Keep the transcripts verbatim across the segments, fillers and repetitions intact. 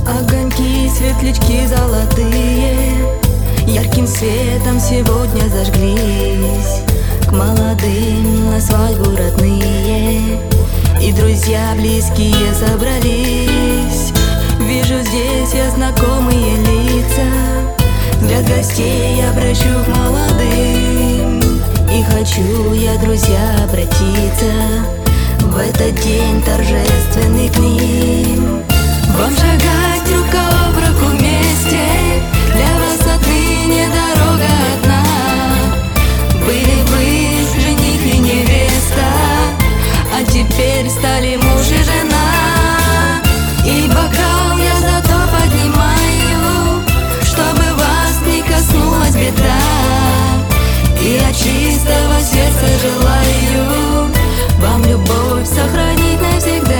Огоньки, светлячки золотые ярким светом сегодня зажглись. К молодым на свадьбу родные и друзья близкие собрались. Вижу здесь я знакомые лица, взгляд гостей обращу к молодым. И хочу я, друзья, обратиться в этот день торжественный к ним. Вам шагать рука об руку вместе, для вас отныне дорога одна. Были вы жених и невеста, а теперь стали муж и жена. И бокал я зато поднимаю, чтобы вас не коснулась беда. И от чистого сердца желаю вам любовь сохранить навсегда.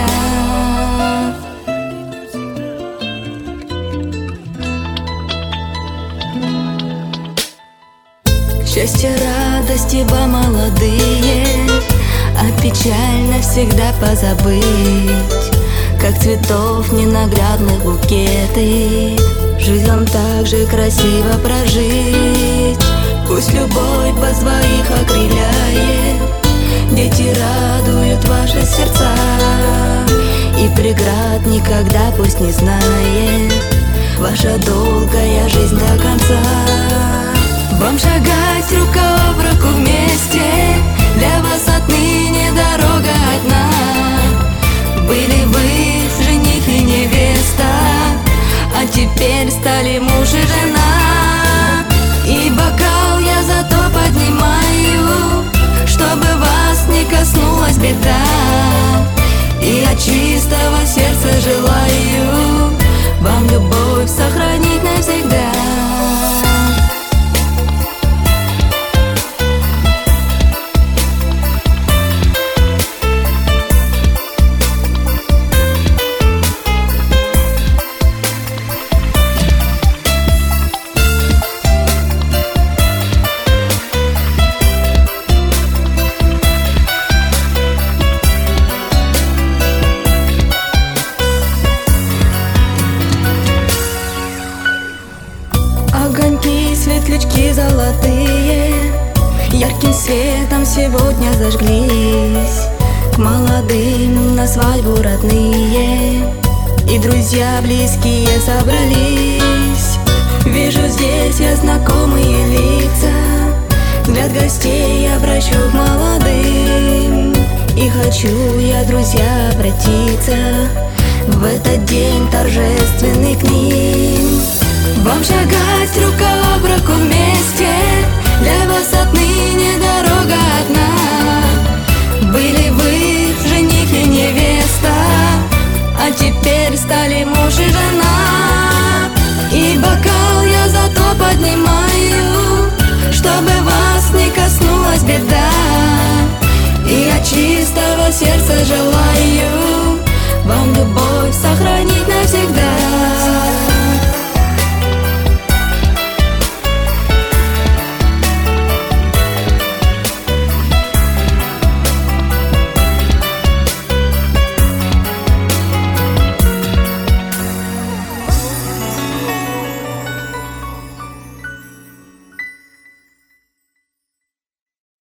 Счастье, радости вам, молодые, а печаль навсегда позабыть. Как цветов ненаглядных букеты, жизнь вам так же красиво прожить. Пусть любовь вас двоих окрыляет, дети радуют ваши сердца. И преград никогда пусть не знает ваша долгая жизнь до конца. Вам шагать рука об руку вместе, для вас отныне дорога одна. Были вы жених и невеста, а теперь стали муж и жена. И бокал я зато поднимаю, чтобы вас не коснулась беда. И от чистого сердца желаю вам любовь сохранить навсегда. Огоньки, светлячки золотые ярким светом сегодня зажглись. К молодым на свадьбу родные и друзья близкие собрались. Вижу здесь я знакомые лица, взгляд гостей обращу к молодым. И хочу я, друзья, обратиться в этот день торжественный к ним. Вам шагать рука об руку вместе,